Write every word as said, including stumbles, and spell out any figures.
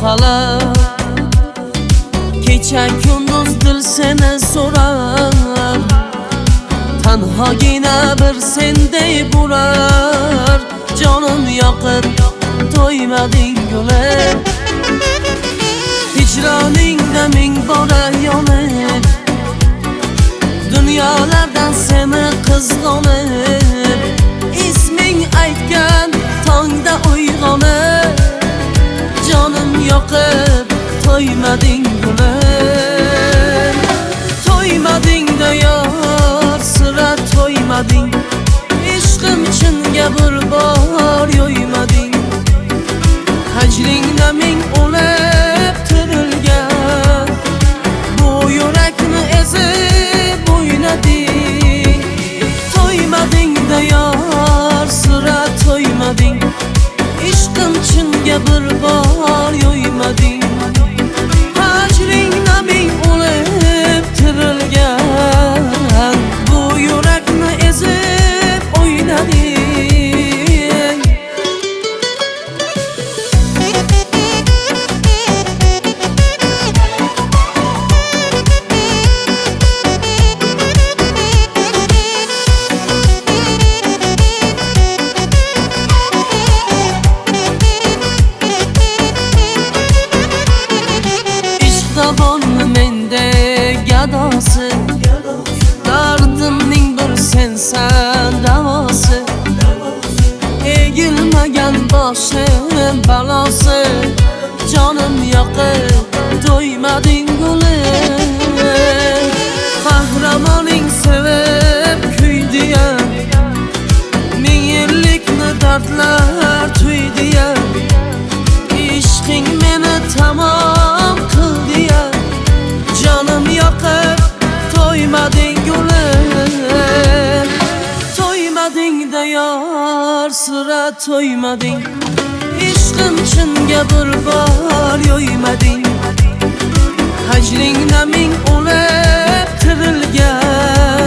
halab. Kecha kunduz dil seni so'rar, tanhogina bir senday burar. Jonim yoqib to'ymading gulib, hijroningda ming bora yonib, dunyolardan seni qizg'onib, isming aytgan tongda uyg'onib, jonim yoqib to'ymading gulib. To'ymading-da yor, sira to'ymading, ishqim chinga bir bor yo'ymading. Hajringda ming o'lib tirilgan, bu yurakni ezib o'ynading. To'ymading-da yor, sira to'ymading, ishqim chinga bir bor yo'ymading. Hajringda ming o'lib tirilgan, bu yurakni ezib o'ynading. Zabonmi mende gadosi, dardimning bir sensan davosi. Egilmagan boshim balosi, jonim yoqib to'ymading gulib. Qahramoning sevib kuydi-ya, ming yillikni dardlar tuydi-ya. Ishqing meni tamom qildi-ya, jonim yoqib to'ymading gulib. To'ymading-da yor, sira to'ymading, ishqim chinga bir bor yo'ymading. Hajringda ming o'lib tirilgan,